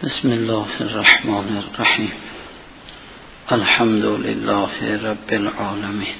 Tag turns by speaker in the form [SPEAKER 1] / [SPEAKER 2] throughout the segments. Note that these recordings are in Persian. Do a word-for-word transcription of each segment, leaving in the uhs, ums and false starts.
[SPEAKER 1] بسم الله الرحمن الرحیم. الحمد لله رب العالمین.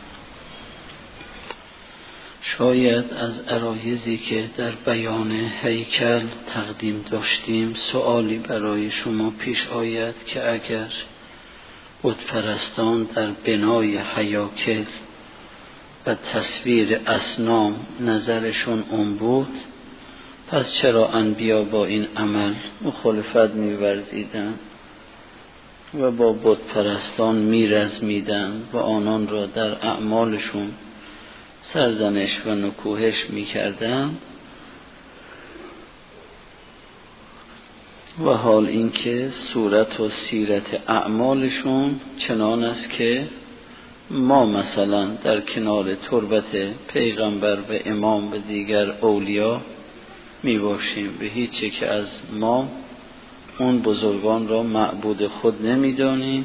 [SPEAKER 1] شاید از عرایضی که در بیان هیکل تقدیم داشتیم سؤالی برای شما پیش آید که اگر بتپرستان در بنای هیاکل و تصویر اصنام نظرشون اون بود، پس چرا انبیا با این عمل مخالفت می‌ورزیدند و با بتپرستان می‌رزمیدند و آنان را در اعمالشون سرزنش و نکوهش می‌کردند؟ و حال اینکه صورت و سیرت اعمالشون چنان است که ما مثلا در کنار تربت پیغمبر و امام و دیگر اولیاء می باشیم، به هیچ یک از ما اون بزرگان را معبود خود نمی دانیم،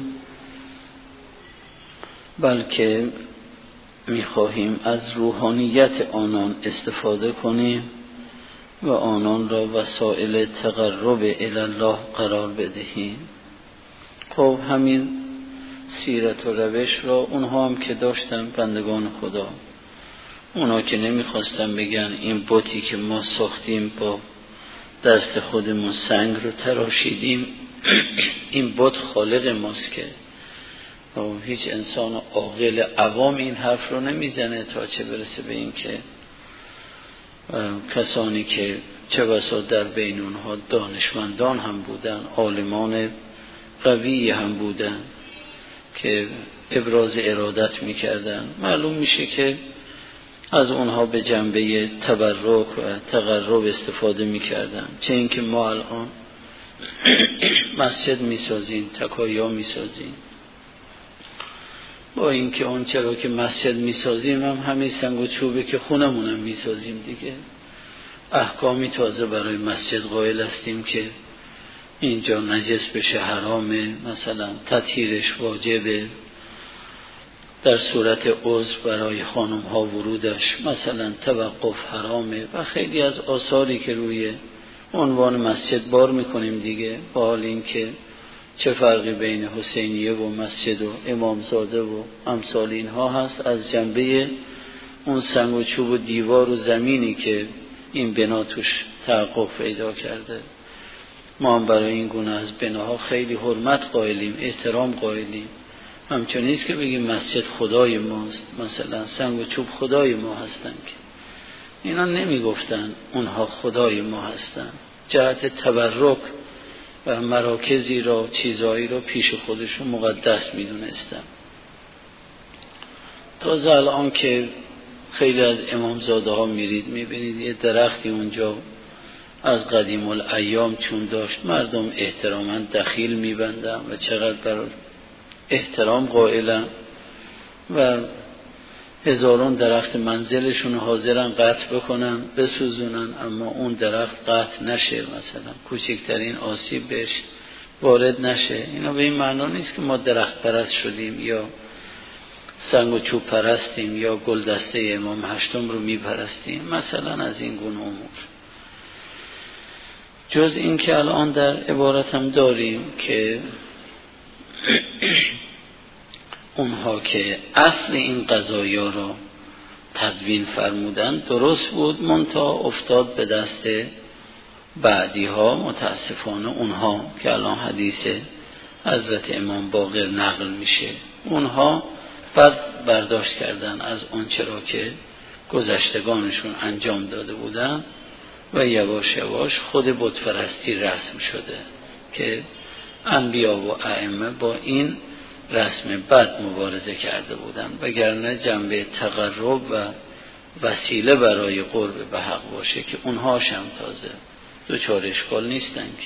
[SPEAKER 1] بلکه می خواهیم از روحانیت آنان استفاده کنیم و آنان را وسائل تقرب الی الله قرار بدهیم. خب همین سیرت و روش را اونها هم که داشتن بندگان خدا، اونا که نمیخواستن بگن این بتی که ما ساختیم با دست خودمون سنگ رو تراشیدیم این بت خالق ماست، که هیچ انسان عاقل عوام این حرف رو نمیزنه، تا چه برسه به این که کسانی که چه بسا در بین اونها دانشمندان هم بودن، عالمان قوی هم بودن که ابراز ارادت میکردن، معلوم میشه که از اونها به جنبه تبرک و تقرب استفاده میکردن. چه اینکه ما الان مسجد میسازیم، تکایا میسازیم، با اینکه اون چرا که مسجد میسازیم هم همین سنگ و چوبه که خونمونم میسازیم دیگه، احکامی تازه برای مسجد قائل هستیم که اینجا نجس بشه حرامه، مثلا تطهیرش واجبه، در صورت عضو برای خانم ها ورودش مثلا توقف حرامه و خیلی از آثاری که روی عنوان مسجد بار میکنیم دیگه. با حال این که چه فرقی بین حسینیه و مسجد و امامزاده و امثال اینها هست، از جنبه اون سنگ و چوب و دیوار و زمینی که این بنا توش تحقق پیدا کرده. ما هم برای این گونه از بناها خیلی حرمت قائلیم، احترام قائلیم. همچون نیست که بگیم مسجد خدای ماست، مثلا سنگ و چوب خدای ما هستن، که اینا نمی گفتن اونها خدای ما هستن، جهت تبرک و مراکزی را چیزایی را پیش خودشون مقدس می دونستن. تازه الان که خیلی از امامزاده ها میرید میبینید یه درختی اونجا از قدیم الایام چون داشت، مردم احتراما دخیل میبندن و چقدر برای احترام قائلن و هزاران درخت منزلشون حاضرن قطع بکنن بسوزونن، اما اون درخت قطع نشه، مثلا کوچکترین آسیب بهش وارد نشه. اینا به این معنا نیست که ما درخت پرست شدیم یا سنگ و چوب پرستیم یا گلدسته امام هشتم رو میپرستیم، مثلا از این گونه امور. جز این که الان در عبارت هم داریم که اونها که اصل این قضایا را تدوین فرمودن درست بود، منتها افتاد به دست بعدی ها، متاسفانه اونها که الان حدیث حضرت امام باقر نقل میشه، اونها بد برداشت کردن از اون چرا که گذشتگانشون انجام داده بودن و یواش یواش خود بتپرستی رسم شده که انبیا و ائمه با این رسم بد مبارزه کرده بودند، وگرنه جنبه تقرب و وسیله برای قرب به حق باشه که اونهاش هم تازه دوچار اشکال نیستن. که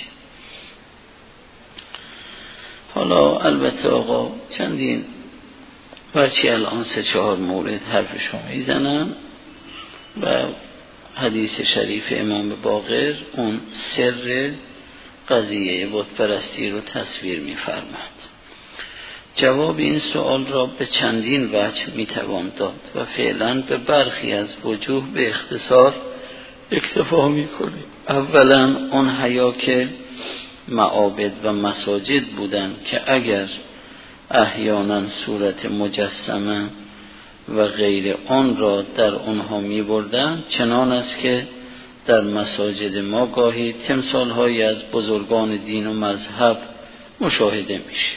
[SPEAKER 1] حالا البته آقا چندین برچی الان سه چهار مورد حرفشو میزنن و حدیث شریف امام باقر اون سر قضیه بتپرستی رو تصویر می‌فرماید. جواب این سوال را به چندین وجه میتوان داد و فعلا به برخی از وجوه به اختصار اکتفا میکنیم. اولا اون هیاکل معابد و مساجد بودند که اگر احیانا صورت مجسمه و غیر آن را در آنها می بردند، چنان است که در مساجد ما گاهی تمثال هایی از بزرگان دین و مذهب مشاهده میشه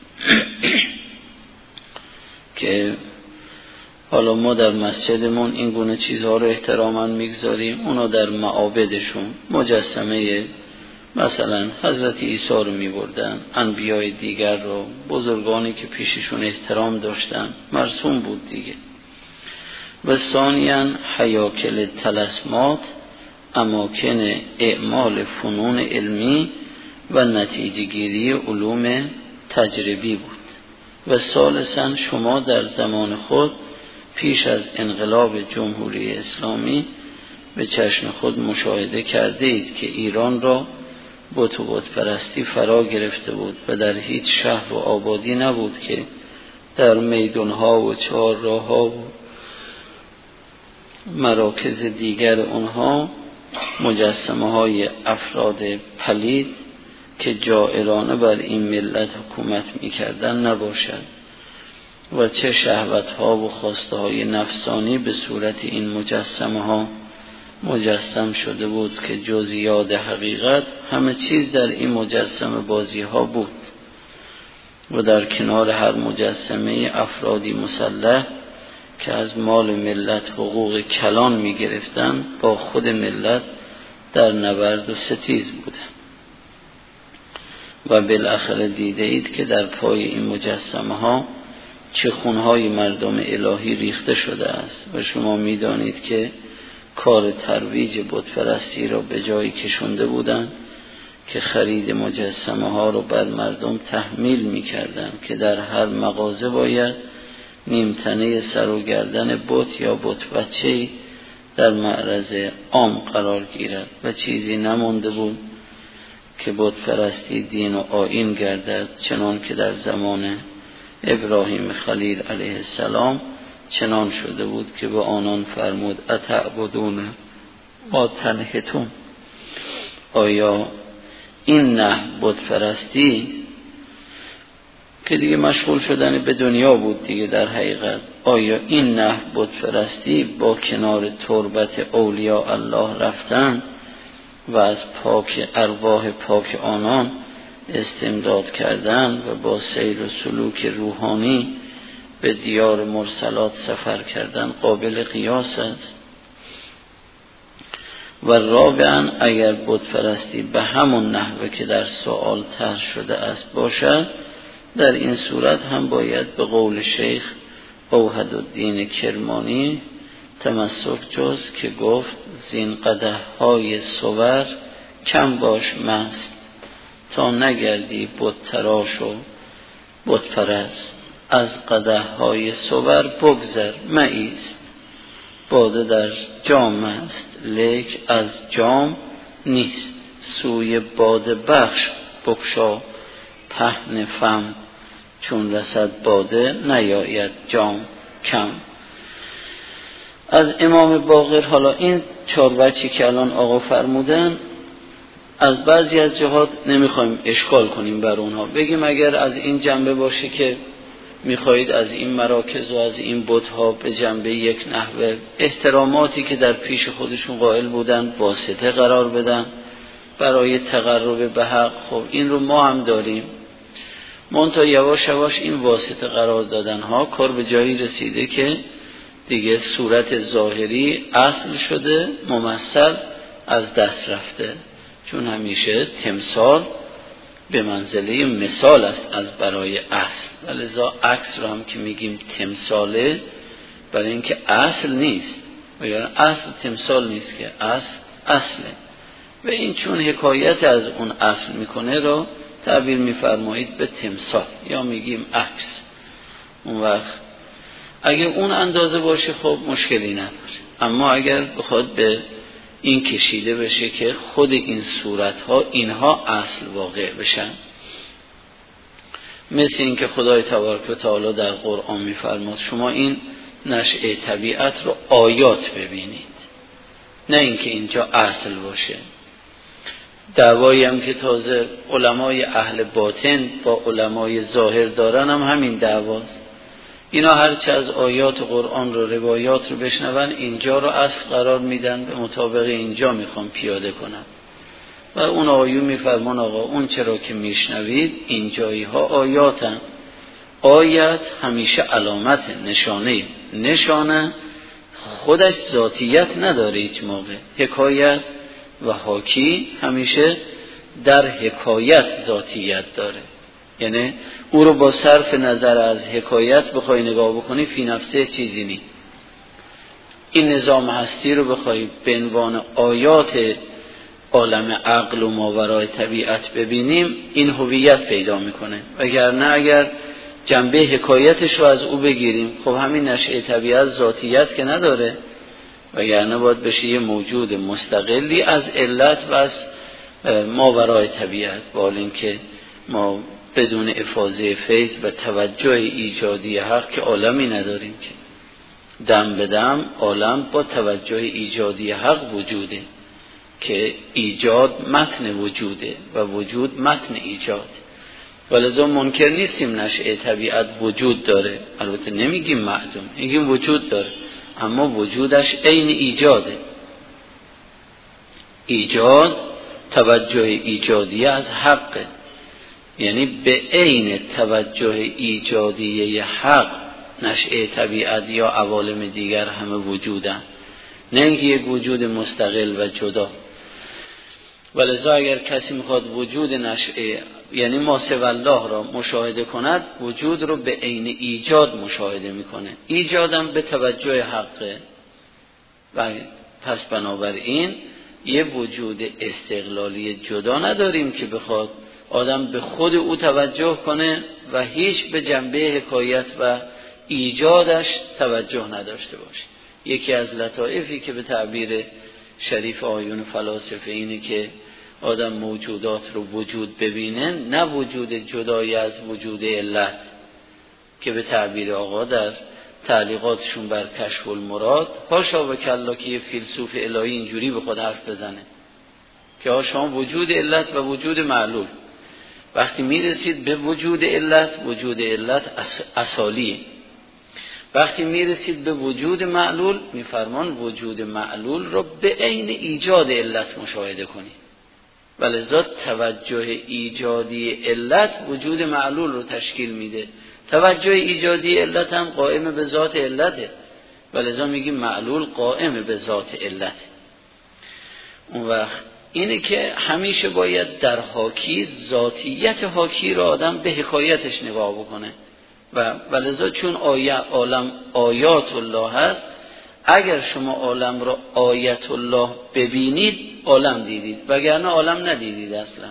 [SPEAKER 1] که حالا ما در مسجدمون این گونه چیزها رو احتراما میگذاریم، اونا در معابدشون مجسمه مثلا حضرت عیسی رو میبردن، انبیای دیگر رو، بزرگانی که پیششون احترام داشتن، مرسوم بود دیگه. و ثانیاً هیاکل طلسمات اماکن اعمال فنون علمی و نتیجه گیری علوم تجربی بود. و ثالثاً شما در زمان خود پیش از انقلاب جمهوری اسلامی به چشم خود مشاهده کرده اید که ایران را بت و بت پرستی فرا گرفته بود و در هیچ شهر و آبادی نبود که در میدانها و چهارراه‌ها و مراکز دیگر اونها مجسمه های افراد پلید که جائرانه بر این ملت حکومت میکردن نباشد و چه شهوت ها و خواسته های نفسانی به صورت این مجسمه ها مجسم شده بود که جزئیات حقیقت همه چیز در این مجسمه بازی ها بود و در کنار هر مجسمه افرادی مسلح که از مال ملت حقوق کلان می گرفتن با خود ملت در نبرد و ستیز بودن. و بالاخره دیده اید که در پای این مجسمه ها چه خونهای مردم الهی ریخته شده است و شما می دانید که کار ترویج بتپرستی را به جایی کشونده بودند که خرید مجسمه ها را بر مردم تحمیل می کردند که در هر مغازه باید نیمتنه سر و گردن بت یا بت بچه‌ای در معرض عام قرار گیرد و چیزی نمانده بود که بت پرستی دین و آیین گردد، چنان که در زمان ابراهیم خلیل علیه السلام چنان شده بود که به آنان فرمود اتعبدون ما تنحتون. آیا این نه بت پرستی که دیگه مشغول شدن به دنیا بود دیگه در حقیقت، آیا این نه بت پرستی با کنار تربت اولیاء الله رفتن و از پاک ارواح پاک آنان استمداد کردن و با سیر و سلوک روحانی به دیار مرسلات سفر کردن قابل قیاس است؟ و رابعاً اگر بت پرستی به همون نحوه که در سوال طرح شده است باشد، در این صورت هم باید به قول شیخ اوحدالدین کرمانی تمسک جز که گفت زین قدح های صور کم باش مست تا نگردی بت تراش و بت پرست. از قدح های صور بگذر مایست باده در جام است لیک از جام نیست. سوی باده بخش بکشا پهن فم چون رسد باده نیاید جام کم. از امام باقر حالا این چهار بچی که الان آقا فرمودن از بعضی از جهات نمیخوایم اشکال کنیم بر اونها، بگیم اگر از این جنبه باشه که میخواهید از این مراکز و از این بت‌ها به جنبه یک نحوه احتراماتی که در پیش خودشون قائل بودن واسطه قرار بدن برای تقرب به حق، خب این رو ما هم داریم. منتها یواش یواش این واسطه قرار دادن ها کار به جایی رسیده که دیگه صورت ظاهری اصل شده، ممثل از دست رفته، چون همیشه تمثال به منزله مثال است از برای اصل، ولذا عکس رو هم که میگیم تمثاله برای اینکه اصل نیست و یعنی اصل تمثال نیست که اصل اصله و این چون حکایت از اون اصل میکنه رو تعبیر میفرمایید به تمثال یا میگیم عکس. اون وقت اگر اون اندازه باشه خب مشکلی نداره، اما اگر بخواد به این کشیده بشه که خود این صورتها اینها اصل واقع بشن، مثل این که خدای تبارک و تعالی در قرآن میفرماد شما این نشأه طبیعت رو آیات ببینید، نه اینکه اینجا اصل باشه. دعوایی هم که تازه علمای اهل باطن با علمای ظاهر دارن هم همین دعواست. اینا هرچه از آیات قرآن رو روایات رو بشنون اینجا رو اصل قرار میدن، به مطابق اینجا میخوام پیاده کنم و اون آیون میفرمان آقا اون چرا که میشنوید این جایی ها آیاتن. آیت همیشه علامت، نشانه، نشانه خودش ذاتیت نداره هیچ موقع. حکایت و حاکی همیشه در حکایت ذاتیت داره، یعنی او رو با صرف نظر از حکایت بخوای نگاه بکنی فی نفسه چیزی نی. این نظام هستی رو بخوای به عنوان آیات عالم عقل و ماورای طبیعت ببینیم این هویت پیدا میکنه. وگرنه اگر جنبه حکایتش رو از او بگیریم خب همین نشأه طبیعت ذاتیت که نداره، وگرنه باید بشه یه موجود مستقلی از علت و از ماورای طبیعت، با اینکه ما بدون افاضه فیض و توجه ایجادی حق که عالمی نداریم که دم به دم عالم با توجه ایجادی حق وجوده که ایجاد متن وجوده و وجود متن ایجاد. ولذا منکر نیستیم نشأه طبیعت وجود داره، البته نمیگیم معدوم، میگیم وجود داره، اما وجودش عین ایجاده. ایجاد توجه ایجادی از حقه، یعنی به عین توجه ایجادی حق نشأه طبیعت یا عوالم دیگر همه وجودن، نه اینکه یک وجود مستقل و جدا. ولذا اگر کسی میخواد وجود نشأه یعنی ما سوی الله را مشاهده کند، وجود رو به عین ایجاد مشاهده میکنه. ایجادم به توجه حقه و پس بنابراین یه وجود استقلالی جدا نداریم که بخواد آدم به خود او توجه کنه و هیچ به جنبه حکایت و ایجادش توجه نداشته باشه. یکی از لطائفی که به تعبیر شریف آیون فلاسفه اینه که آدم موجودات رو وجود ببینه، نه وجود جدای از وجود علت که به تعبیر آقا در تعلیقاتشون بر کشف المراد هاشا و کلا که یه فیلسوف الهی اینجوری به خود حرف بزنه که هاشا وجود علت و وجود معلول. وقتی میرسید به وجود علت، وجود علت اصالیه. وقتی میرسید به وجود معلول، میفرمان وجود معلول رو به عین ایجاد علت مشاهده کنید. ولذا توجه ایجادی علت وجود معلول رو تشکیل میده. توجه ایجادی علت هم قائم به ذات علته، ولذا میگیم معلول قائم به ذات علته. اون وقت اینه که همیشه باید در حاکی ذاتیت حاکی رو آدم به حکایتش نگاه بکنه و ولذا چون آیه عالم آیات الله هست، اگر شما عالم رو آیت الله ببینید عالم دیدید، وگرنه عالم ندیدید اصلا.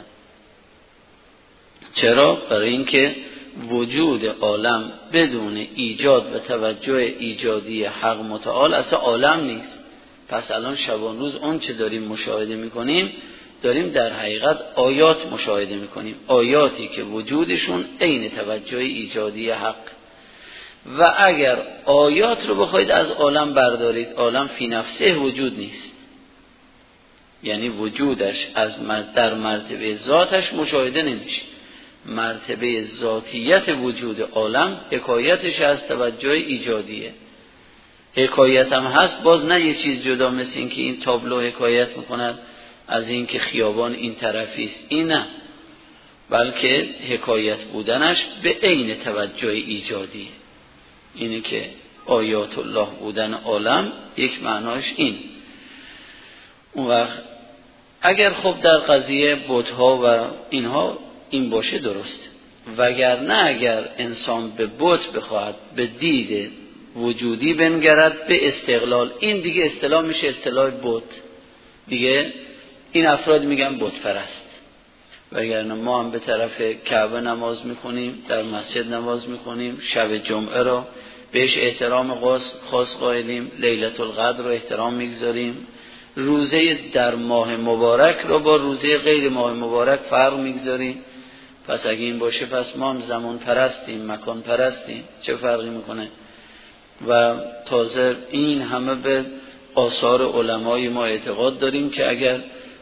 [SPEAKER 1] چرا؟ برای اینکه وجود عالم بدون ایجاد و توجه ایجادی حق متعال اصلا عالم نیست. پس الان شبانروز اون چه داریم مشاهده میکنیم، داریم در حقیقت آیات مشاهده میکنیم، آیاتی که وجودشون عین توجه ایجادی حق. و اگر آیات رو بخواید از عالم بردارید، عالم فی نفسه وجود نیست، یعنی وجودش از در مرتبه ذاتش مشاهده نمیشه. مرتبه ذاتیت وجود عالم حکایتش از توجه ایجادیه. حکایت هم هست، باز نه یه چیز جدا مثل این که این تابلو حکایت میکند از این که خیابان این طرفیست، این نه، بلکه حکایت بودنش به عین توجه ایجادیه. اینه که آیات الله بودن عالم یک معناش این. اون وقت اگر خب در قضیه بت‌ها و اینها این باشه درست، وگرنه اگر انسان به بت بخواهد به دید وجودی بنگرد به استقلال، این دیگه اصطلاح میشه اصطلاح بت دیگه. این افراد میگن بت پرست. وگرنه ما هم به طرف کعبه نماز میخونیم، در مسجد نماز میخونیم، شب جمعه را بهش احترام خاص قائلیم، لیلت القدر رو احترام میگذاریم، روزه در ماه مبارک رو با روزه غیر ماه مبارک فرق میگذاریم. پس اگه این باشه پس ما هم زمان پرستیم، مکان پرستیم، چه فرقی میکنه؟ و تازه این همه به آثار علمای ما اعتقاد داریم که اگر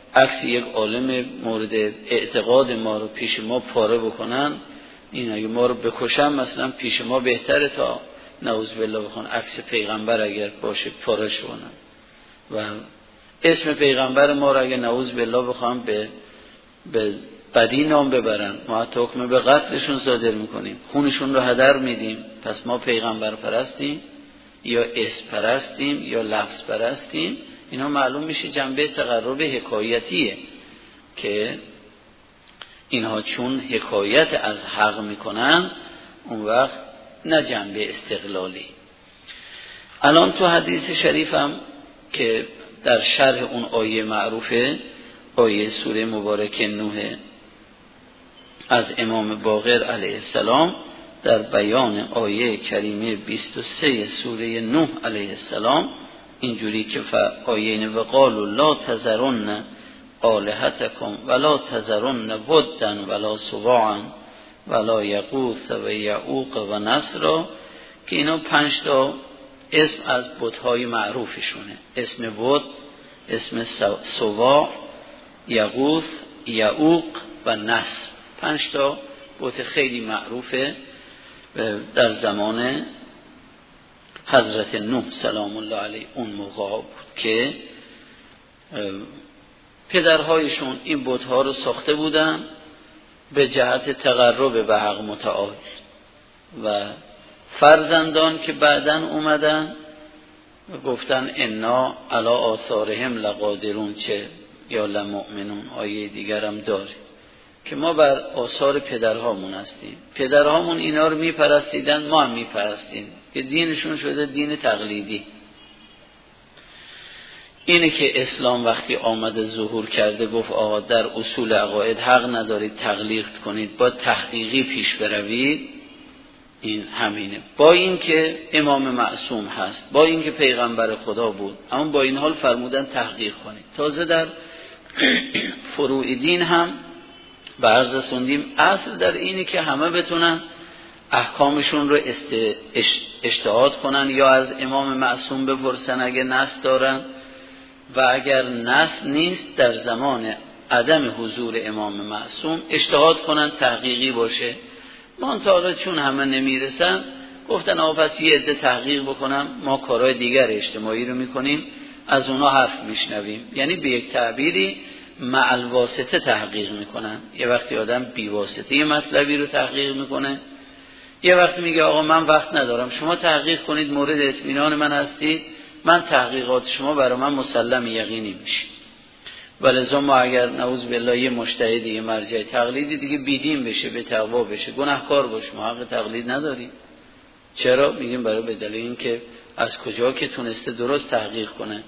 [SPEAKER 1] عکس یک عالم مورد اعتقاد ما رو پیش ما پاره بکنن، این اگه ما رو بکشن مثلا پیش ما بهتره تا نعوذ بالله بخوان عکس پیغمبر اگر باشه پارهش کنن و اسم پیغمبر ما رو اگه نعوذ بالله بخوام به به بدی نام ببرن، ما حتی حکم به قتلشون صادر میکنیم، خونشون رو هدر میدیم. پس ما پیغمبر پرستیم یا اسم پرستیم یا لفظ پرستیم؟ اینا معلوم میشه جنبه تقرب حکایتیه که اینها چون حکایت از حق میکنن اون وقت نه جنبه استقلالی. الان تو حدیث شریفم که در شرح اون آیه معروفه، آیه سوره مبارک نوح از امام باقر علیه السلام، در بیان آیه کریمه بیست و سه سوره نوح علیه السلام اینجوری که آیین وقالوا لا تذرن آلهتکم ولا تذرن ودا ولا سواعا ولا یغوث و یعوق و نسر، که اینا پنج تا اسم از بت‌های معروفشونه، اسم ود، اسم سواع، یغوث، یعوق و نسر، پنج تا بت خیلی معروفه در زمان حضرت نوح سلام الله علیه اون موقع بود که پدرهایشون این بت‌ها رو ساخته بودن به جهت تقرب به حق متعال و فرزندان که بعداً اومدن و گفتن انا علی آثارهم لقادرون چه یا لمؤمنون، آیه دیگرم داره که ما بر آثار پدرهامون هستیم، پدرهامون اینا رو میپرستیدن، ما هم میپرستیم، که دینشون شده دین تقلیدی. اینه که اسلام وقتی آمده ظهور کرده گفت آقا در اصول عقاید حق ندارید تقلید کنید، با تحقیقی پیش بروید. این همینه، با این که امام معصوم هست، با این که پیغمبر خدا بود، اما با این حال فرمودن تحقیق کنید. تازه در فروع دین هم به عرض رسوندیم اصل در اینه که همه بتونن احکامشون رو است... اجتهاد کنن یا از امام معصوم بپرسن اگه نص دارن، و اگر نص نیست در زمان عدم حضور امام معصوم اجتهاد کنن تحقیقی باشه. منطقه چون همه نمیرسن گفتن آقا پس یه عده تحقیق بکنم، ما کارهای دیگر اجتماعی رو میکنیم از اونا حرف میشنویم. یعنی به یک تعبیری مع الواسطه تحقیق میکنن، یه وقتی آدم بی واسطه یه مطلبی رو تحقیق میکنه، یه وقتی میگه آقا من وقت ندارم شما تحقیق کنید، مورد اطمینان من هستید، من تحقیقات شما برای من مسلم یقینی میشه. ولذا ما اگر نعوذ بالله یه مجتهدی یه مرجع تقلیدی دیگه بیدین بشه، به تقوا بشه، گناهکار باشه، ما حق تقلید نداریم. چرا؟ میگیم برای به دلیل اینکه از کجا که تونسته درست تحقیق کنه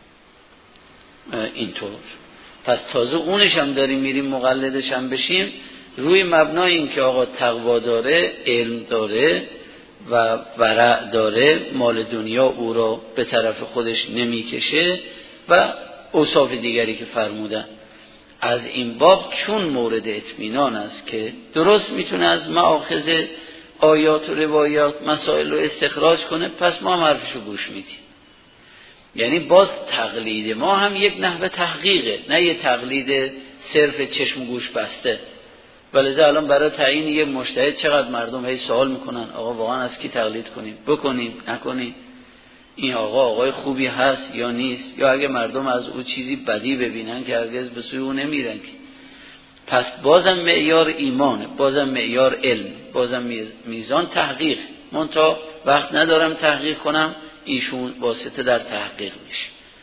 [SPEAKER 1] اینطور. پس تازه اونش هم داریم میریم مقلدش هم بشیم روی مبنای این که آقا تقوا داره، علم داره و ورع داره، مال دنیا او را به طرف خودش نمیکشه و اوصاف دیگری که فرمودن. از این باب چون مورد اطمینان است که درست میتونه از مآخذ آیات و روایات مسائل رو استخراج کنه، پس ما هم حرفشو گوش میدیم. یعنی باز تقلید ما هم یک نحوه تحقیقه، نه یه تقلید صرف چشم و گوش بسته. ولذا الان برای تعیین یک مجتهد چقدر مردم هی سوال میکنن آقا واقعا از کی تقلید کنیم، بکنیم نکنیم، این آقا آقای خوبی هست یا نیست، یا اگه مردم از او چیزی بدی ببینن که هرگز به سوی او نمیرن. پس بازم معیار ایمانه، بازم معیار علم، بازم میزان تحقیق. من تا وقت ندارم تحقیق کنم، ایشون واسطه در تحقیق میشه.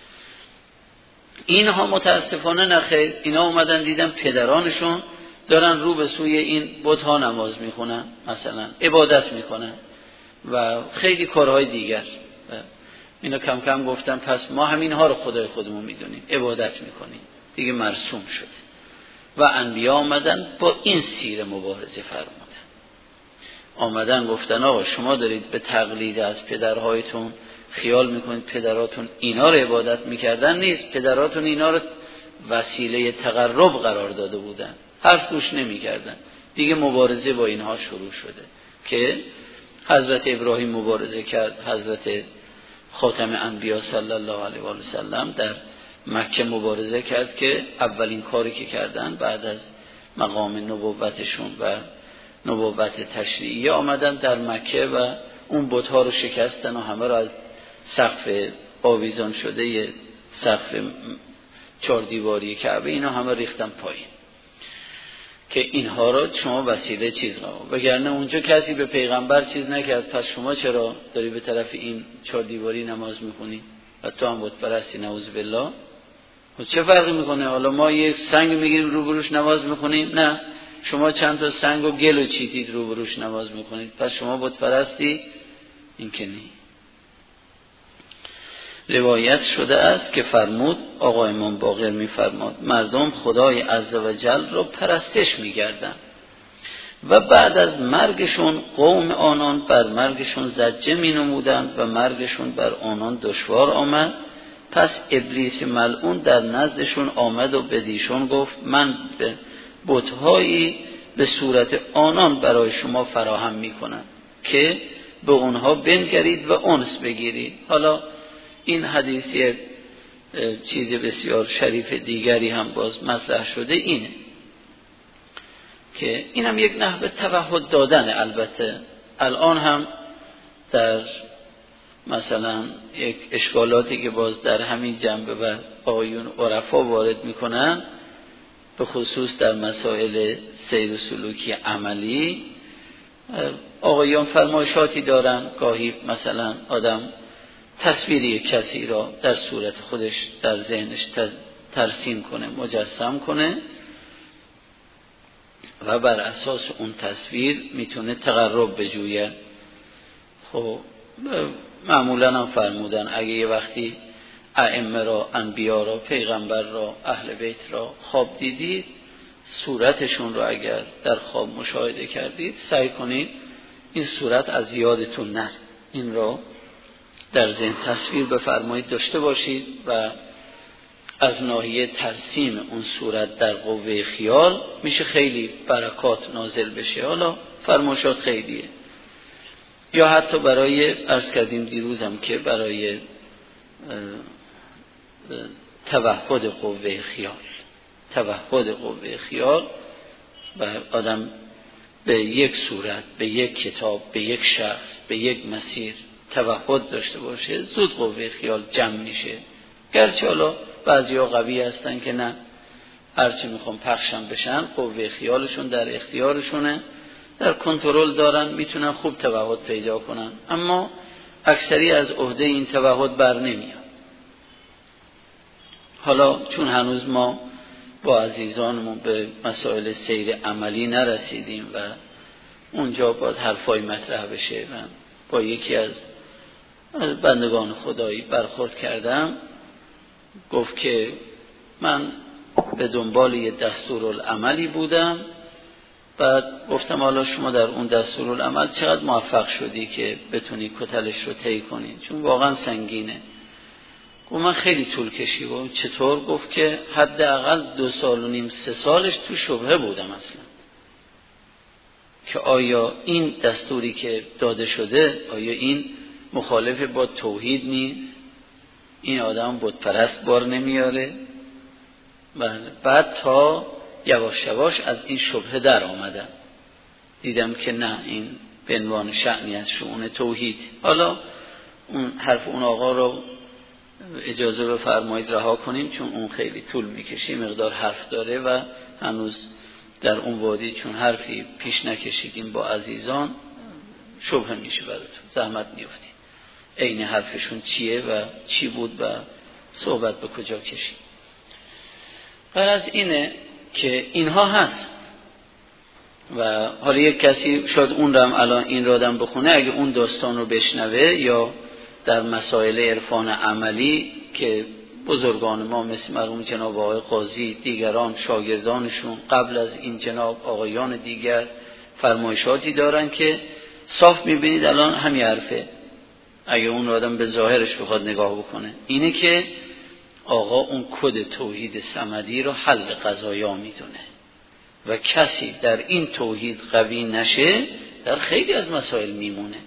[SPEAKER 1] اینها متاسفانه نخیر، اینا اومدن دیدن پدرانشون دارن رو به سوی این بت‌ها نماز میخونن، مثلا عبادت میکنن و خیلی کارهای دیگر. اینا کم کم گفتن پس ما همینها رو خدای خودمون میدونیم، عبادت میکنیم، دیگه مرسوم شده. و انبیا آمدن با این سیر مبارزه فرمودن، آمدن گفتن آقا شما دارید به تقلید از پدرهایتون خیال میکنید پدراتون اینا رو عبادت میکردن، نیست، پدراتون اینا رو وسیله تقرب قرار داده بودن، حرف گوش نمیکردن. دیگه مبارزه با اینها شروع شده که حضرت ابراهیم مبارزه کرد، حضرت خاتم انبیا صلی الله علیه و سلم در مکه مبارزه کرد که اولین کاری که کردن بعد از مقام نبوتشون و نبوت تشریعی آمدن در مکه و اون بت‌ها رو شکستن و همه رو از سقف آویزان شده یه سقف چهار دیواری کعبه اینا همه ریختن پایین که اینها رو شما وسیله چیز قرار. وگرنه اونجا کسی به پیغمبر چیز نکرد، پس شما چرا داری به طرف این چهار دیواری نماز میخونی و تو هم بت پرستی؟ نعوذ بالله. چه فرقی میکنه؟ حالا ما یک سنگ میگیریم روبروش نماز میخونیم؟ نه، شما چند تا سنگ و گل و چیتید روبروش نماز میخونید، پس شما بت پرستی؟ این که نی. روایت شده است که فرمود، آقا امام باقر میفرماد، مردم خدای عزوجل رو پرستش میگردن و بعد از مرگشون قوم آنان بر مرگشون زجه می نمودند و مرگشون بر آنان دشوار آمد. پس ابلیس ملعون در نزدشون آمد و بدیشون گفت من به بت‌هایی به صورت آنان برای شما فراهم می کنم که به اونها بنگرید و انس بگیرید. حالا این حدیثی چیز بسیار شریف دیگری هم باز مطرح شده اینه که اینم یک نحوه توحد دادن. البته الان هم در مثلا یک اشکالاتی که باز در همین جنبه و آیون عرفا وارد میکنن، به خصوص در مسائل سیر و سلوکی عملی، آقایان فرمایشاتی دارن گاهی مثلا آدم تصویری کسی را در صورت خودش در ذهنش ترسیم کنه، مجسم کنه و بر اساس اون تصویر میتونه تقرب بجویه. خب معمولا هم فرمودن اگه یه وقتی ائمه را، انبیا را، پیغمبر را، اهل بیت را خواب دیدید، صورتشون رو اگر در خواب مشاهده کردید، سعی کنید این صورت از یادتون نره، این را در ذهن تصویر بفرمایید داشته باشید و از ناحیه ترسیم اون صورت در قوه خیال میشه خیلی برکات نازل بشه. حالا فرمایشات خیلیه. یا حتی برای عرض کردیم دیروزم که برای توحد قوه خیال، توحد قوه خیال و آدم به یک صورت، به یک کتاب، به یک شخص، به یک مسیر توحد داشته باشه، زود قوه خیال جمع میشه. گرچه حالا بعضیا قوی هستن که نه، هرچی میخوام پخشم بشن، قوه خیالشون در اختیارشونه، در کنترل دارن، میتونن خوب توحد پیدا کنن، اما اکثری از عهده این توحد بر نمیاد. حالا چون هنوز ما با عزیزانمون به مسائل سیر عملی نرسیدیم و اونجا باید حرفای مطرح بشه، و با یکی از بندگان خدایی برخورد کردم، گفت که من به دنبال یه دستورالعملی بودم. بعد گفتم حالا شما در اون دستورالعمل چقدر موفق شدی که بتونی کتلش رو طی کنی؟ چون واقعا سنگینه. گفت من خیلی طول کشید. گفت چطور؟ گفت که حداقل دو سال و نیم سه سالش تو شبهه بودم اصلا که آیا این دستوری که داده شده آیا این مخالف با توحید نیست؟ این آدم بت پرست بار نمیاره؟ بعد تا یواش یواش از این شبهه در آمدم، دیدم که نه، این به عنوان شأنی از شؤون توحید. حالا اون حرف اون آقا رو اجازه بفرمایید رها کنیم، چون اون خیلی طول میکشه، مقدار حرف داره و هنوز در اون وادی چون حرفی پیش نکشیدیم با عزیزان، شبهه میشه براتون، زحمت میفتید عین حرفشون چیه و چی بود و صحبت به کجا کشید. غرض اینه که اینها هست و حالا یک کسی شاید اون رو هم الان این رو دم بخونه، اگه اون داستان رو بشنوه یا در مسائل عرفان عملی که بزرگان ما مثل مرحوم جناب آقای قاضی، دیگران شاگردانشون قبل از این جناب آقایان دیگر فرمایشاتی دارن که صاف میبینید الان همین حرفه، اگه اون آدم به ظاهرش بخواد نگاه بکنه، اینه که آقا اون کد توحید صمدی رو حل قضایا میدونه و کسی در این توحید قوی نشه در خیلی از مسائل میمونه،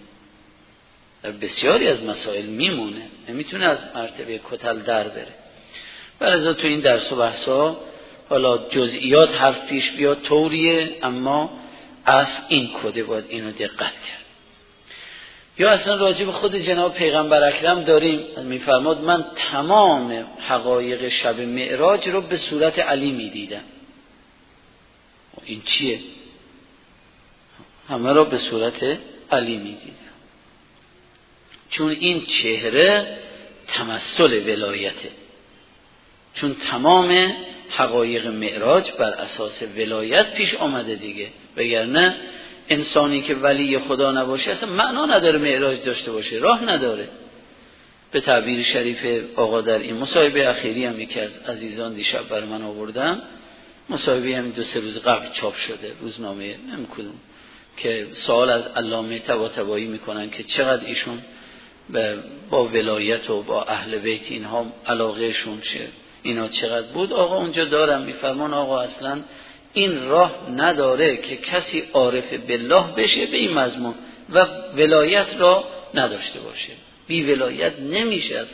[SPEAKER 1] در بسیاری از مسائل میمونه، نمیتونه از مرتبه کتل در بره. ولذا تو این درس و بحثا حالا جزئیات حرف پیش بیاد طوریه، اما اصل این کده باید اینو دقت کرد. یا اصلا راجع به خود جناب پیغمبر اکرم داریم میفرماد من تمام حقایق شب معراج رو به صورت علی میدیدم. این چیه؟ همه رو به صورت علی میدیدم، چون این چهره تمثل ولایته، چون تمام حقایق معراج بر اساس ولایت پیش آمده دیگه، وگرنه انسانی که ولی خدا نباشه اصلا معنا نداره معراج داشته باشه، راه نداره. به تعبیر شریف آقا در این مصاحبه اخیری هم یکی از عزیزان دیشب برای من آوردن، مصاحبه هم دو سه روز قبل چاپ شده روزنامه نمی‌کدوم، که سوال از علامه طباطبایی میکنن که چقدر ایشون با ولایت و با اهل بیت اینها علاقهشون چه اینا چقدر بود. آقا اونجا دارم میفرمان آقا اصلا این راه نداره که کسی عارف بالله بشه به این مضمون و ولایت را نداشته باشه. بی ولایت نمیشه اصلا،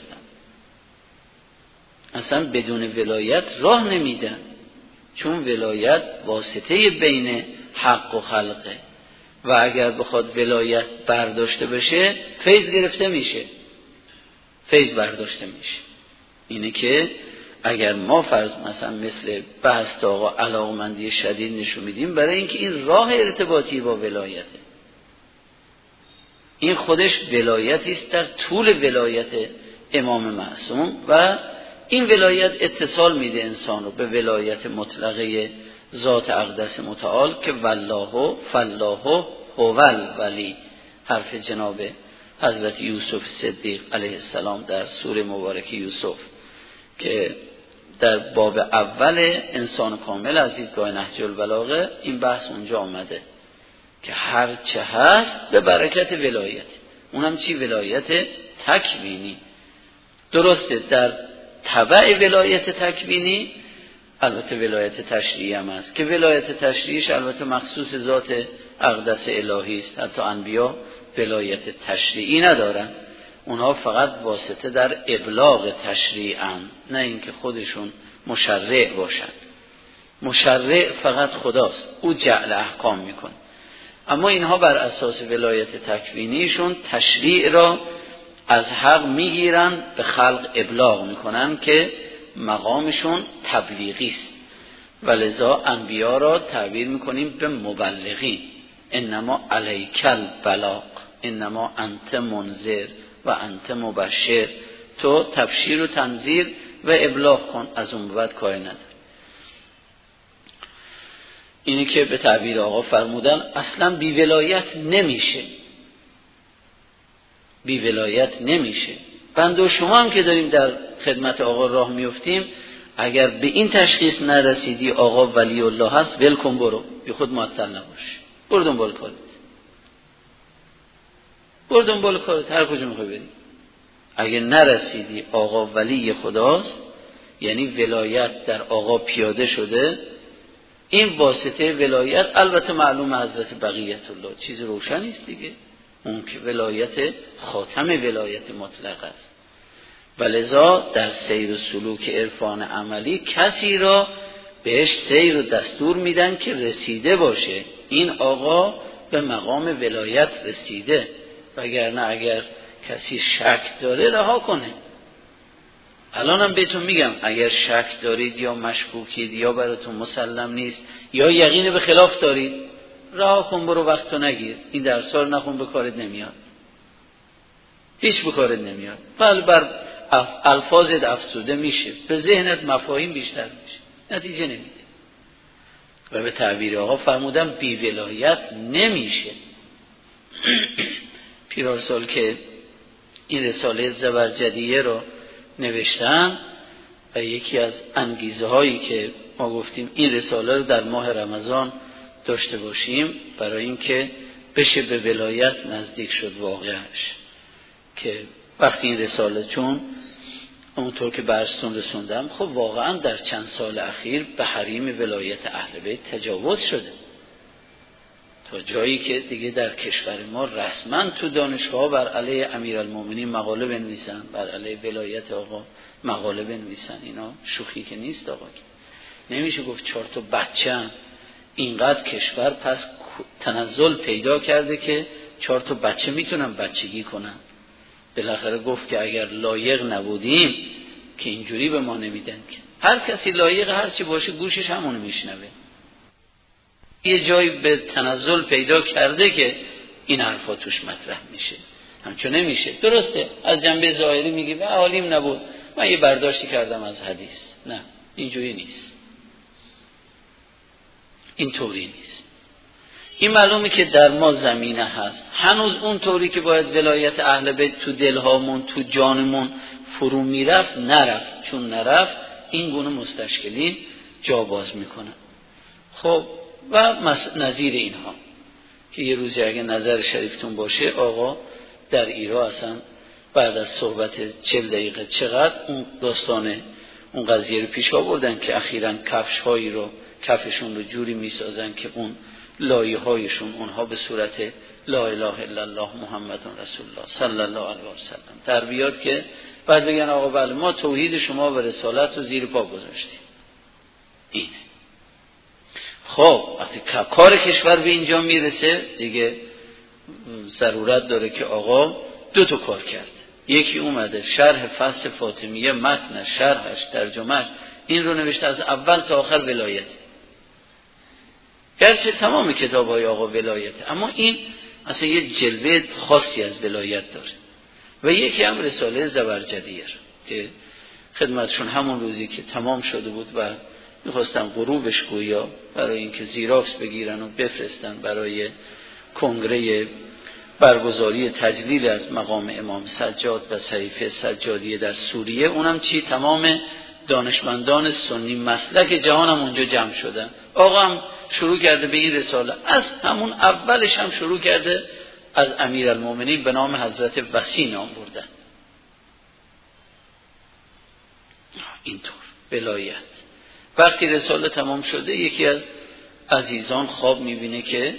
[SPEAKER 1] اصلا بدون ولایت راه نمیدن، چون ولایت واسطه بین حق و خلقه و اگر بخواد ولایت برداشته بشه فیض گرفته میشه، فیض برداشته میشه. اینه که اگر ما فرض مثلا مثل بحث آقا علاقمندی شدید نشون میدیم برای اینکه این راه ارتباطی با ولایته، این خودش ولایتی است در طول ولایت امام معصوم و این ولایت اتصال میده انسان رو به ولایت مطلقه ذات اقدس متعال که والله فالله هوال ولی، حرف جناب حضرت یوسف صدیق علیه السلام در سوره مبارکه یوسف که در باب اول انسان کامل از دیدگاه نهج البلاغه این بحث اونجا آمده که هر چه هست به برکت ولایت، اونم چی؟ ولایت تکوینی. درسته در تبع ولایت تکوینی البته ولایت تشریعی هم هست که ولایت تشریعیش البته مخصوص ذات اقدس الهی است، حتی انبیا ولایت تشریعی ندارن، اونها فقط واسطه در ابلاغ تشریعن، نه اینکه خودشون مشرع باشن. مشرع فقط خداست، او جعل احکام میکنه، اما اینها بر اساس ولایت تکوینیشون تشریع را از حق میگیرن به خلق ابلاغ میکنن که مقامشون تبلیغی است، ولذا انبیا را تعبیر میکنیم به مبلغین. انما علیکل بلاغ انما انت منذر و انت مبشر، تو تبشیر و تنذیر و ابلاغ کن، از اون بعد کاری نداره. اینی که به تعبیر آقا فرمودن اصلا بی ولایت نمیشه، بی ولایت نمیشه. بنده و شما هم که داریم در خدمت آقا راه میفتیم، اگر به این تشخیص نرسیدی آقا ولی الله هست ول کن، برو بی خود معطل نباش، برو دنبال کارت، برو دنبال کارت، هر کجا میخوای بری. اگر نرسیدی آقا ولی خداست، یعنی ولایت در آقا پیاده شده، این واسطه ولایت البته معلوم حضرت بقیت الله چیز روشنی است دیگه، اون که ولایت خاتم ولایت مطلق است. ولذا در سیر و سلوک عرفان عملی کسی را بهش سیر و دستور میدن که رسیده باشه، این آقا به مقام ولایت رسیده، وگرنه اگر کسی شک داره رها کنه. الانم بهتون میگم اگر شک دارید یا مشکوکید یا براتون مسلم نیست یا یقین به خلاف دارید، رها کن، برو وقتو نگیر، این درس‌ها رو نخون، به کارت نمیاد، هیچ به کارت نمیاد. بل بر الفاظت افسوده میشه، به ذهنت مفاهیم بیشتر میشه، نتیجه نمیده. و به تعبیر آقا فرمودم بی ولایت نمیشه. پیرارسال که این رساله زبرجدیه رو نوشتم و یکی از انگیزه هایی که ما گفتیم این رساله رو در ماه رمضان داشته باشیم برای اینکه بشه به ولایت نزدیک شد واقعش، که وقتی این رساله چون اونطور که برستون رسوندم خب واقعا در چند سال اخیر به حریم ولایت اهل بیت تجاوز شده، تا جایی که دیگه در کشور ما رسما تو دانشگاه بر علیه امیرالمومنین مقاله بنویسن، بر علیه ولایت آقا مقاله بنویسن. اینا شوخی که نیست آقا. نمیشه گفت چهار تا بچه اینقدر کشور پس تنزل پیدا کرده که چهار تا بچه میتونن بچگی کنن. بالاخره گفت که اگر لایق نبودیم که اینجوری به ما نمیدن، که هر کسی لایق هر چی باشه گوشش همونو میشنوه. یه جایی به تنزل پیدا کرده که این حرفا توش مطرح میشه، همچون نمیشه. درسته از جنبه ظاهری میگی و عالیم نبود، من یه برداشتی کردم از حدیث. نه، اینجوری نیست، این طوری نیست. این معلومه که در ما زمینه هست، هنوز اون طوری که باید ولایت اهل بیت تو دلهامون تو جانمون فرو میرفت نرفت. چون نرفت این گونه مستشکلین جا باز میکنن. خب و نظیر اینها که یه روزی اگه نظر شریفتون باشه، آقا در ایران اصلا بعد از صحبت چهل دقیقه چقدر اون داستانه اون قضیه رو پیش آوردن که اخیراً کفش هایی رو کفشون رو جوری میسازن که اون لایه هایشون اونها به صورت لا اله الا الله محمد رسول الله صلی الله علیه و سلم در بیاد، که بعد بگن آقا بله ما توحید شما و رسالت رو زیر پا گذاشتیم. اینه. خب وقتی کار کشور به اینجا میرسه دیگه ضرورت داره که آقا دو تا کار کرد. یکی اومده شرح فصل فاطمیه، متن شرحش ترجمهش این رو نوشته از اول تا آخر ولایت. گرچه تمام کتاب‌های آقا ولایت، اما این اصلا یه جلوه خاصی از ولایت داره. و یکی هم رساله زبرجدیه که خدمتشون همون روزی که تمام شده بود و میخواستن غروبش گویا برای اینکه زیراکس بگیرن و بفرستن برای کنگره برگزاری تجلیل از مقام امام سجاد و صحیفه سجادیه در سوریه، اونم چی تمام دانشمندان سنی مسلک جهان هم اونجا جمع شدن. آقا هم شروع کرده به این رساله، از همون اولش هم شروع کرده از امیرالمومنین به نام حضرت وصی نام بردن. اینطور ولایت. وقتی رساله تمام شده یکی از عزیزان خواب میبینه که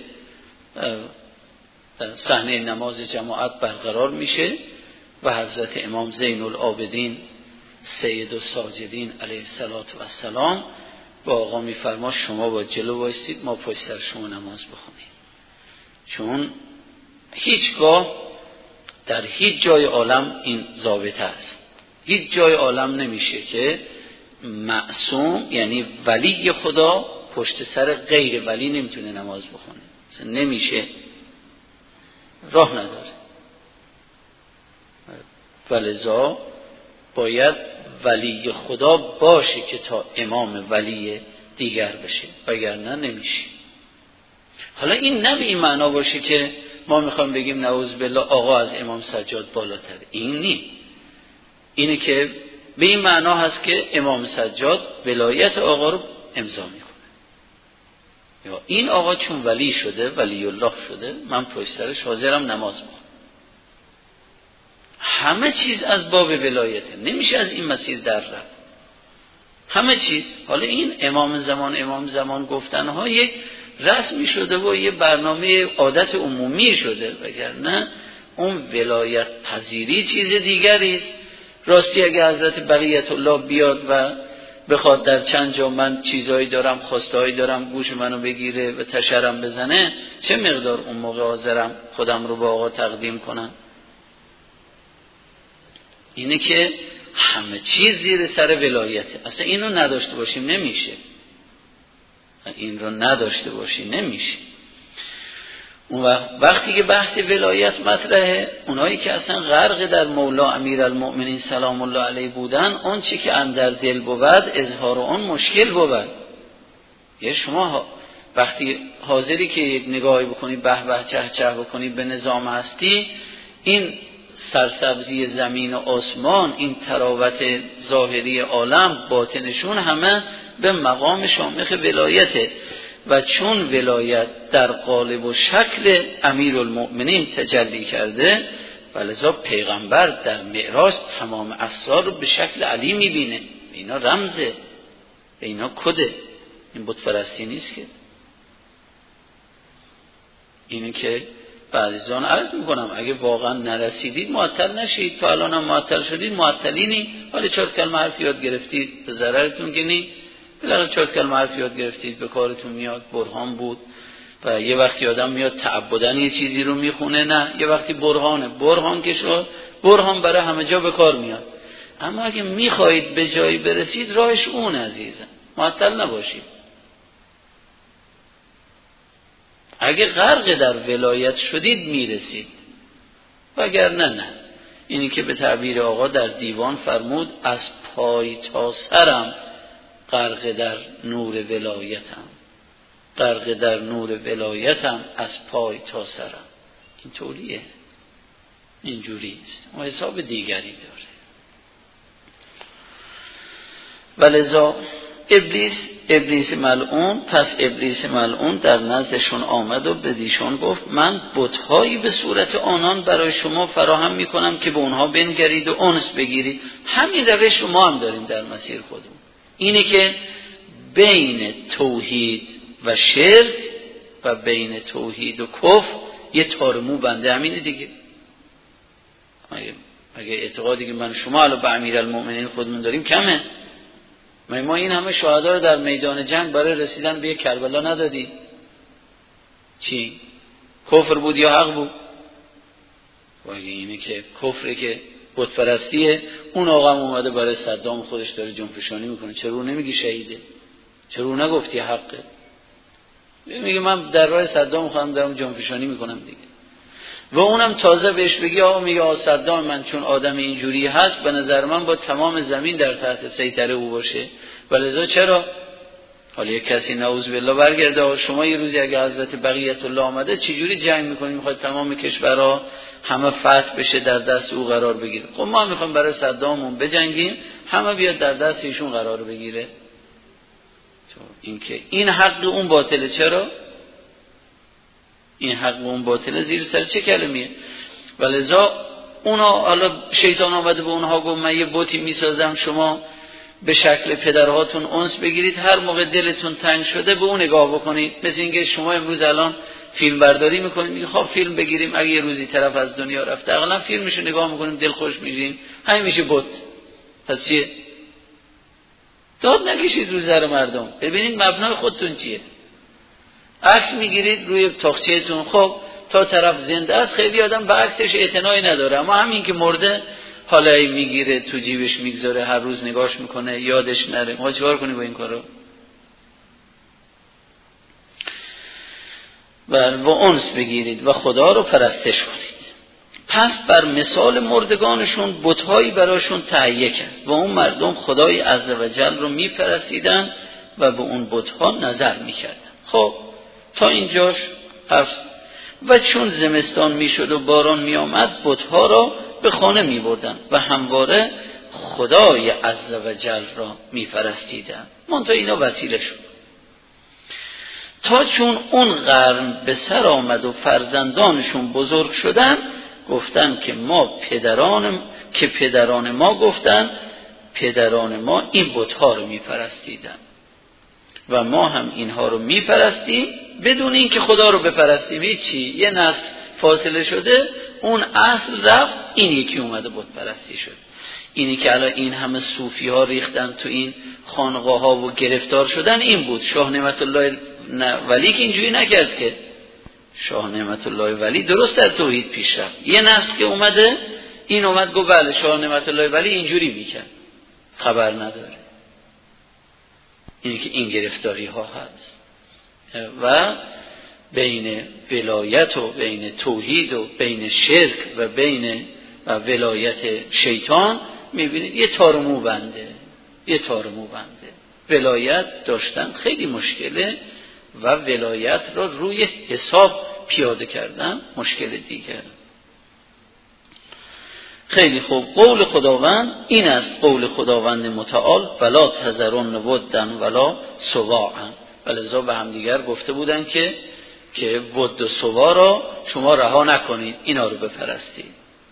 [SPEAKER 1] صحنه نماز جماعت برقرار میشه و حضرت امام زین العابدین سید الساجدین علیه السلام با آقا میفرما شما با جلو وایسید، ما پشت سر شما نماز بخونیم. چون هیچگاه در هیچ جای عالم این ضابطه است. هیچ جای عالم نمیشه که معصوم یعنی ولی خدا پشت سر غیر ولی نمیتونه نماز بخونه. مثلا نمیشه، راه نداره. ولذا باید ولی خدا باشه که تا امام ولی دیگر بشه، وگرنه نمیشه. حالا این نه به این معنا باشه که ما میخوایم بگیم نعوذ بالله آقا از امام سجاد بالاتره. این نی. اینه که به این معنا هست که امام سجاد ولایت آقا رو امضا میکنه، یا این آقا چون ولی شده، ولی الله شده، من پشت سرش حاضرم نماز بخونم. همه چیز از باب ولایته، نمیشه از این مسیر در رفت. همه چیز. حالا این امام زمان امام زمان گفتنها یک رسمی شده و یه برنامه عادت عمومی شده، وگرنه اون ولایت پذیری چیز دیگری است. راستی اگه حضرت بقیت الله بیاد و بخواد در چند جا من چیزایی دارم، خواستهایی دارم، گوش منو بگیره و تشرم بزنه، چه مقدار اون موقع حاضرم خودم رو با آقا تقدیم کنم؟ اینه که همه چیز زیر سر ولایته. اصلا اینو نداشته باشیم نمیشه. این رو نداشته باشی نمیشه. اون وقتی که بحث ولایت مطرحه، اونایی که اصلا غرق در مولا امیرالمؤمنین سلام الله علیه بودن، اون چی که اندر دل بود اظهار اون مشکل بود. یه شما وقتی حاضری که یک نگاهی بکنی به به چه چه بکنی به نظام هستی، این سرسبزی زمین و آسمان، این تراوت ظاهری عالم، باطنشون همه به مقام شامخ ولایته. و چون ولایت در قالب و شکل امیرالمؤمنین تجلی کرده، ولذا پیغمبر در معراج تمام اسرار رو به شکل علی میبینه. اینا رمزه، اینا کده. این بت پرستی نیست که. اینه که بعضیان عرض میکنم اگه واقعا نرسیدید معطل نشید، تا الان هم معطل شدید معطلینی، ولی چهار کلمه حرف یاد گرفتید به ضررتون که نی، بالاخره چهار کلمه حرف یاد گرفتید به کارتون میاد، برهان بود. و یه وقتی آدم میاد تعبدن یه چیزی رو میخونه، نه یه وقتی برهانه، برهان که شد برهان برای همه جا به کار میاد. اما اگه میخواهید به جایی برسید راهش اون عزیزم، معطل نباشید. اگه غرق در ولایت شدید میرسید، وگرنه نه. اینی که به تعبیر آقا در دیوان فرمود از پای تا سرم غرق در نور ولایتم، غرق در نور ولایتم از پای تا سرم. این طوریه، اینجوریست و حساب دیگری داره. ولذا ابلیس ابلیس ملعون پس ابلیس ملعون در نزدشون آمد و به دیشان گفت من بت‌هایی به صورت آنان برای شما فراهم میکنم که به اونها بنگرید و انس بگیرید. همین روش رو ما هم داریم در مسیر خودمون، اینه که بین توحید و شرک و بین توحید و کفر یه تارمو بنده، همینه دیگه. اگه, اگه اعتقادی که من شما علی به امیرالمؤمنین خودمون داریم کمه، ما این همه شهدا رو در میدان جنگ برای رسیدن به کربلا ندادی؟ چی؟ کفر بود یا حق بود؟ و اگه اینه که کفره که بت پرستیه، اون آقا هم اومده برای صدام خودش داره جنبشانی میکنه، چرا نمیگی شهیده؟ چرا نگفتی حقه؟ میگه من در راه صدام خودم دارم جنبشانی میکنم دیگه. و اونم تازه بهش بگی آقا میگه آقا صدام من چون آدم اینجوری هست به نظر من با تمام زمین در تحت سیطره او باشه، ولذا چرا؟ حالا یک کسی نعوذ بالله برگرده شما یه روزی اگه حضرت بقیت الله آمده چجوری جنگ میکنید؟ میخواد تمام کشورها همه فتح بشه در دست او قرار بگیره. خب ما میخوایم برای صدامون بجنگیم، همه بیاد در دست ایشون قرار بگیره. این که این حق اون باطله. چرا؟ این حق اون باطله زیر سر چه کلمیه؟ ولذا اونا حالا شیطان آمده به اونها گفت من یه بتی میسازم شما به شکل پدرهاتون انس بگیرید، هر موقع دلتون تنگ شده به اون نگاه بکنید. مثل اینکه شما امروز الان فیلم برداری میکنید، میگه خب فیلم بگیریم اگه یه روزی طرف از دنیا رفته اقلا فیلمشو نگاه میکنیم دل خوش میشیم، همین میشه بت. پس چیه؟ داد نکشید رو سر مردم، ببینید مبنای خودتون چیه. عکس میگیرید روی تاقچه‌تون، خب تا طرف زنده است خیلی آدم به عکسش اعتنایی نداره، اما همین که مرده حالایی میگیره تو جیبش میگذاره، هر روز نگاش میکنه یادش نره. ما چیکار کنیم با این کارو؟ و انس بگیرید و خدا رو پرستش کنید. پس بر مثال مردگانشون بت‌هایی براشون تهیه کرد و اون مردم خدای عزوجل رو میپرستیدن و به اون بت‌ها نظر میکردن. خب تا اینجاش حرف. و چون زمستان میشد و باران میآمد بت‌ها را به خانه میبردن و همواره خدای عزوجل را میپرستیدن. منتها اینا وسیله شد. تا چون اون قرن به سر آمد و فرزندانشون بزرگ شدن، گفتن که ما پدران که پدران ما گفتن پدران ما این بت‌ها رو میپرستیدن و ما هم اینها رو میپرستیم بدون این که خدا رو بپرستیم. هیچی، یه نسل فاصله شده، اون اصل رفت، این یکی اومده بت پرستی شد. اینی که الان این همه صوفی ها ریختن تو این خانقاه ها و گرفتار شدن این بود. شاه نعمت الله ولی که اینجوری نکرد که، شاه نعمت الله ولی درست در توحید پیش رفت. یه نسل که اومده این اومد گفت بله شاه نعمت الله ولی اینجوری میکرد، خبر نداره. اینی که این گرفتاری ها هست و بین ولایت و بین توحید و بین شرک و بین و ولایت شیطان میبینید یه تارمو بنده، یه تارمو بنده. ولایت داشتن خیلی مشکله و ولایت را روی حساب پیاده کردن مشکل دیگر. خیلی خوب. قول خداوند این است، قول خداوند متعال ولا تذرن ودن ولا سواعا. ولذا به هم دیگر گفته بودن که که ود و سوا را شما رها نکنید، اینا رو بپرستید.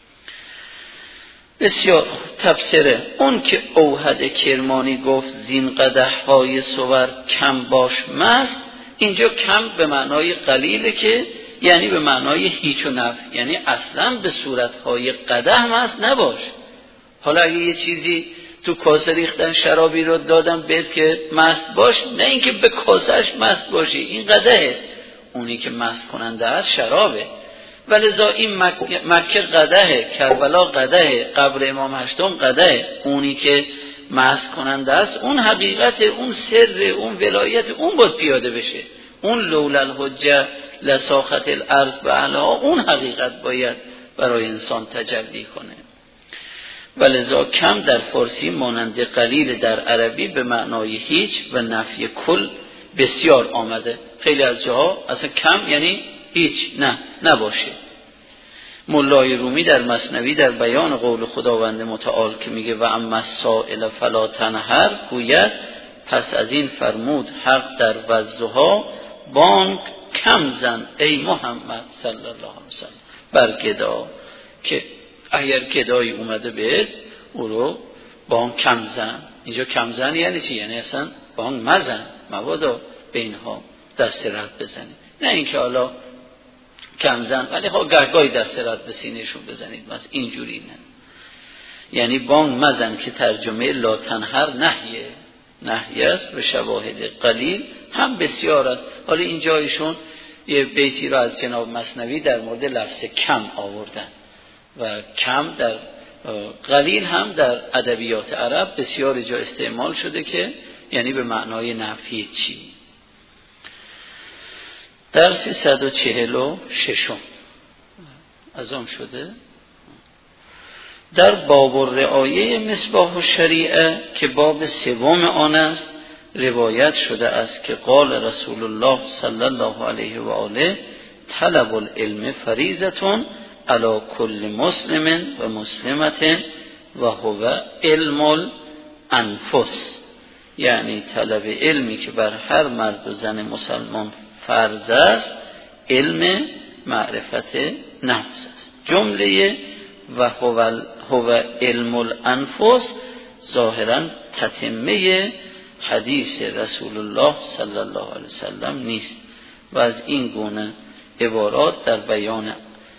[SPEAKER 1] بسیار تفسیره. اون که اوحد کرمانی گفت زین قدح های سور کم باش مست، اینجا کم به معنای قلیله که یعنی به معنای هیچ و نفی، یعنی اصلا به صورتهای قدح مست نباش. حالا اگه یه چیزی تو کاسه ریختن شرابی رو دادم بهت که مست باش، نه اینکه به کاسهش مست باشی، این قدحه. اونی که مست کننده است شرابه. ولذا این مکه, مکه قدحه، کربلا قدحه، قبر امام هشتم قدحه. اونی که مست کننده است اون حقیقت، اون سر، اون ولایت، اون باید پیاده بشه. اون لولا الحجه لساخت الارض بعلا، اون حقیقت باید برای انسان تجلی کنه. ولذا کم در فارسی مانند قلیل در عربی به معنای هیچ و نفی کل بسیار آمده. خیلی از جاها اصلا کم یعنی هیچ، نه نباشه. مولای رومی در مثنوی در بیان قول خداوند متعال که میگه و اما السائل فلا تنهر گوید پس از این فرمود حق در وضحها بانگ کم زن ای محمد صلی الله علیه وسلم بر گدا، که اگر گدایی اومده بهت او رو بانگ کم زن. اینجا کم زن یعنی چی؟ یعنی اصلا بانگ مزن، مبادا به اینها دست رد بزنید. نه اینکه حالا کم زن ولی ها گهگاهی دست رد به سینهشون بزنید، مثلا اینجوری نه. یعنی بانگ مزن که ترجمه لا تنهر نهیه، نهی است به شواهد قلیل هم بسیار است. حالا اینجا ایشون یه بیتی را از جناب مثنوی در مورد لفظ کم آوردن و کم در قلیل هم در ادبیات عرب بسیار جا استعمال شده که یعنی به معنای نفی چی. درس صد و چهل و ششم از آن شده در باب الرعایه مصباح الشریعه که باب سوم آن است روایت شده است که قال رسول الله صلی الله علیه و آله طلب العلم فریضة علی کل مسلم و مسلمة و هو علم الانفس، یعنی طلب علمی که بر هر مرد و زن مسلمان فرض است علم معرفت نفس است. جمله و هو, هو علم الانفس ظاهرا تتمه حدیث رسول الله صلی الله علیه وسلم نیست و از این گونه عبارات در بیان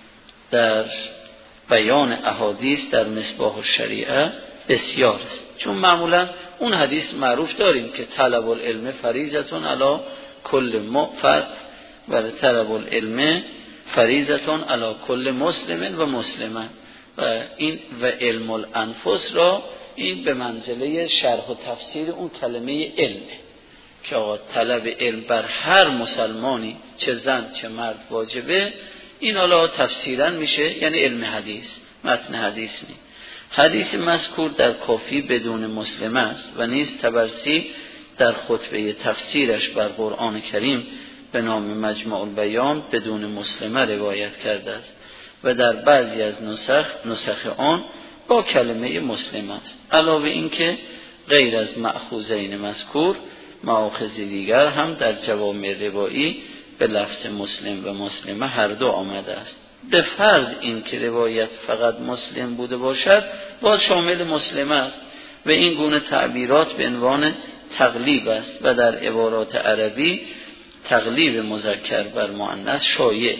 [SPEAKER 1] در بیان احادیث در مصباح الشریعه بسیار است. چون معمولا اون حدیث معروف داریم که طلب العلم فریضة علی کل فرد و طلب العلم فریضة علی کل مسلم و مسلمه و این و علم الانفس را این به منزله شرح و تفسیر اون کلمه علمه که آقا طلب علم بر هر مسلمانی چه زن چه مرد واجبه. این حالا تفسیرا میشه یعنی علم حدیث، متن حدیث نی. حدیث مذکور در کافی بدون مسلم است و نیز طبرسی در خطبه تفسیرش بر قرآن کریم به نام مجمع البیان بدون مسلمه روایت کرده است و در بعضی از نسخ نسخ آن با کلمه مسلم است. علاوه این که غیر از مأخوذین مذکور مآخذ دیگر هم در جوامع روایی به لفظ مسلم و مسلمه هر دو آمده است. به فرض این که روایت فقط مسلم بوده باشد باز شامل مسلمه است و این گونه تعبیرات به عنوان تقلیب است و در عبارات عربی تقلیب مذکر بر مؤنث شایع.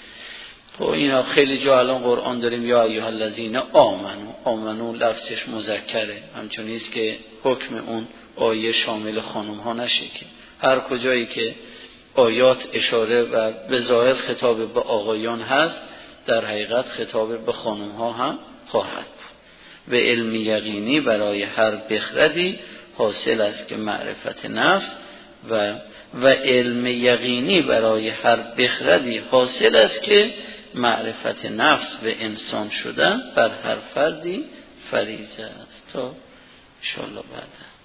[SPEAKER 1] خب اینا خیلی جا الان قرآن داریم یا ایها الذین آمنو، آمنو لفظش مذکره، همچون نیست که حکم اون آیه شامل خانم ها نشه که هر کجایی که آیات اشاره و به ظاهر خطاب به آقایان هست در حقیقت خطاب به خانم ها هم خواهد بود. و علم یقینی برای هر بخردی حاصل است که معرفت نفس و و علم یقینی برای هر بخردی حاصل است که معرفت نفس و انسان شدن بر هر فردی فریضه است. تا انشاءالله بعد